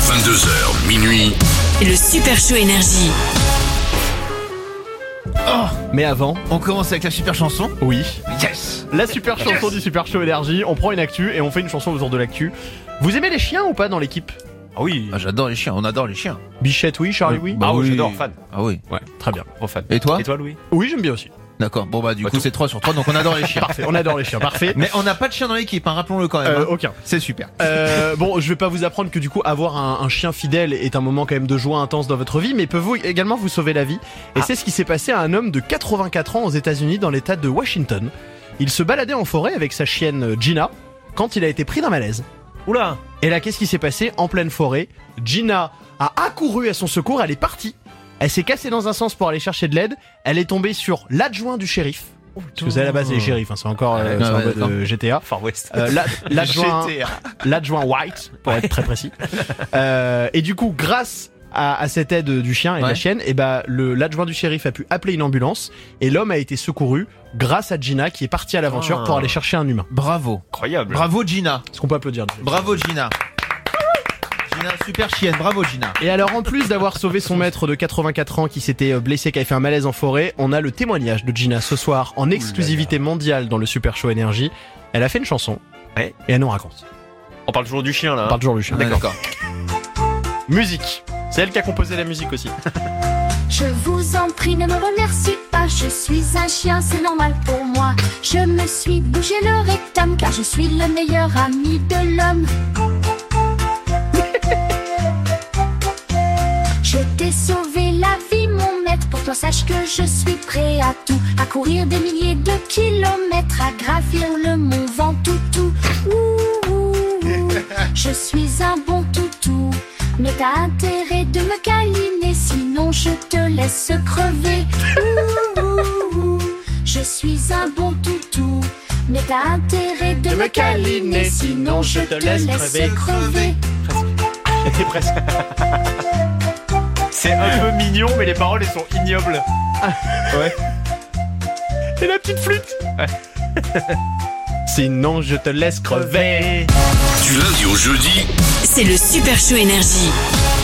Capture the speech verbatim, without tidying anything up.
vingt-deux heures, minuit. Le Super Show Énergie. Oh, mais avant, on commence avec la super chanson. Oui. Yes. La super chanson Yes. du Super Show Énergie. On prend une actu et on fait une chanson autour de l'actu. Vous aimez les chiens ou pas dans l'équipe? Ah oui. Ah, j'adore les chiens, on adore les chiens. Bichette, oui. Charlie, oui. Bah ah oui, oui. j'adore, fan. Ah oui. Ouais, très bien. Gros fan. Et toi? Et toi, Louis? Oui, j'aime bien aussi. D'accord, bon bah du Bah, coup tout. c'est trois sur trois, donc on adore les chiens. Parfait, on adore les chiens, parfait. Mais on n'a pas de chien dans l'équipe, hein, rappelons-le quand même. Euh, hein. aucun. C'est super. Euh, bon, je vais pas vous apprendre que du coup avoir un, un chien fidèle est un moment quand même de joie intense dans votre vie, mais peut vous également vous sauver la vie. Et c'est ce qui s'est passé à un homme de quatre-vingt-quatre ans aux États-Unis dans l'État de Washington. Il se baladait en forêt avec sa chienne Gina quand il a été pris d'un malaise. Oula. Et là, qu'est-ce qui s'est passé en pleine forêt? Gina a accouru à son secours, elle est partie. Elle s'est cassée dans un sens pour aller chercher de l'aide. Elle est tombée sur l'adjoint du shérif. Parce que c'est à la base c'est les shérifs, hein, c'est encore euh, Ouais, c'est en ouais, mode d'accord. euh, G T A. Far West. Euh, la- l'adjoint, G T A. l'adjoint White, pour être très précis. Euh, et du coup, grâce à, à cette aide du chien et de la Ouais. chienne, et ben le l'adjoint du shérif a pu appeler une ambulance et l'homme a été secouru grâce à Gina qui est partie à l'aventure Ah. pour aller chercher un humain. Bravo. Incroyable. Bravo Gina. Est-ce qu'on peut applaudir? Bravo Gina. Gina, super chienne, bravo Gina. Et alors en plus d'avoir sauvé son maître de quatre-vingt-quatre ans qui s'était blessé, qui avait fait un malaise en forêt, on a le témoignage de Gina ce soir en exclusivité mondiale dans le Super Show Énergie. Elle a fait une chanson Ouais. et elle nous raconte. On parle toujours du chien là. On hein. parle toujours du chien. Ouais, d'accord. Musique. C'est elle qui a composé la musique aussi. Je vous en prie, ne me remercie pas. Je suis un chien, c'est normal pour moi. Je me suis bougé le rectum car je suis le meilleur ami de l'homme. Je t'ai sauvé la vie, mon maître. Pour toi, sache que je suis prêt à tout. À courir des milliers de kilomètres, à gravir le mont Ventoux. Ouh, ouh, ouh. Je suis un bon toutou. Mais t'as intérêt de me câliner, sinon je te laisse crever. Ouh, ouh, ouh. Je suis un bon toutou. Mais t'as intérêt de me câliner, sinon je te laisse crever. C'était presque. C'est un peu mignon, mais les paroles elles sont ignobles. Ouais. Et la petite flûte. Sinon je te laisse crever. Du lundi au jeudi, C'est le Super Show Énergie.